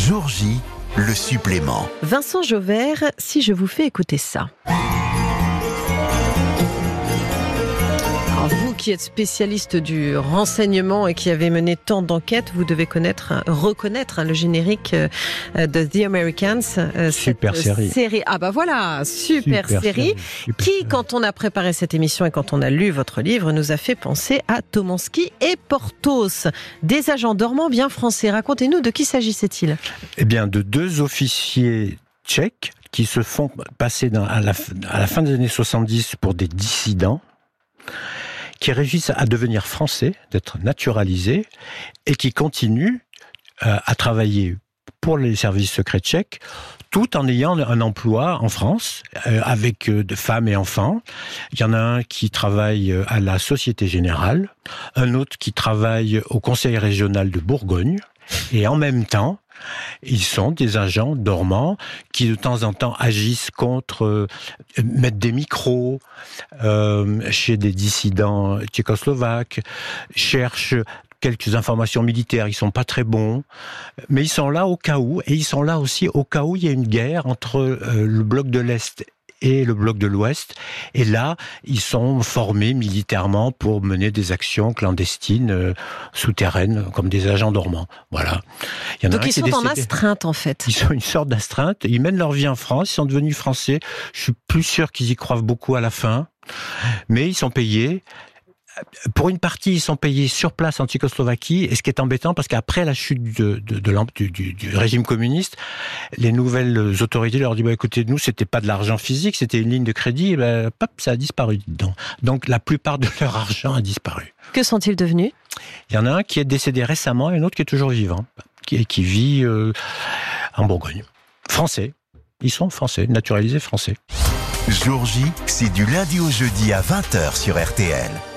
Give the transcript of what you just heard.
Jour J, le supplément. Vincent Jauvert, si je vous fais écouter ça. Alors vous qui êtes spécialiste du renseignement et qui avez mené tant d'enquêtes, vous devez reconnaître le générique de The Americans. Super série. Ah bah voilà, super série. Qui, quand on a préparé cette émission et quand on a lu votre livre, nous a fait penser à Tomanski et Porthos. Des agents dormants bien français. Racontez-nous, de qui s'agissait-il ? Eh bien, de deux officiers tchèques qui se font passer à la fin des années 70 pour des dissidents, qui réussissent à devenir français, d'être naturalisés, et qui continuent à travailler pour les services secrets tchèques, tout en ayant un emploi en France, avec de femmes et enfants. Il y en a un qui travaille à la Société Générale, un autre qui travaille au Conseil régional de Bourgogne, et en même temps, ils sont des agents dormants qui de temps en temps agissent contre, mettent des micros chez des dissidents tchécoslovaques, cherchent quelques informations militaires, ils sont pas très bons, mais ils sont là au cas où, et ils sont là aussi au cas où il y a une guerre entre le bloc de l'Est et le bloc de l'Ouest. Et là, ils sont formés militairement pour mener des actions clandestines, souterraines, comme des agents dormants. Voilà. Donc ils sont en astreinte, en fait. Ils sont une sorte d'astreinte. Ils mènent leur vie en France. Ils sont devenus français. Je suis plus sûr qu'ils y croient beaucoup à la fin. Mais ils sont payés. Pour une partie, ils sont payés sur place en Tchécoslovaquie, et ce qui est embêtant, parce qu'après la chute du régime communiste, les nouvelles autorités leur disent écoutez, nous, c'était pas de l'argent physique, c'était une ligne de crédit, et ça a disparu. Donc la plupart de leur argent a disparu. Que sont-ils devenus ? Il y en a un qui est décédé récemment, et un autre qui est toujours vivant, qui vit en Bourgogne. Français. Ils sont français, naturalisés français. Jour J, c'est du lundi au jeudi à 20h sur RTL.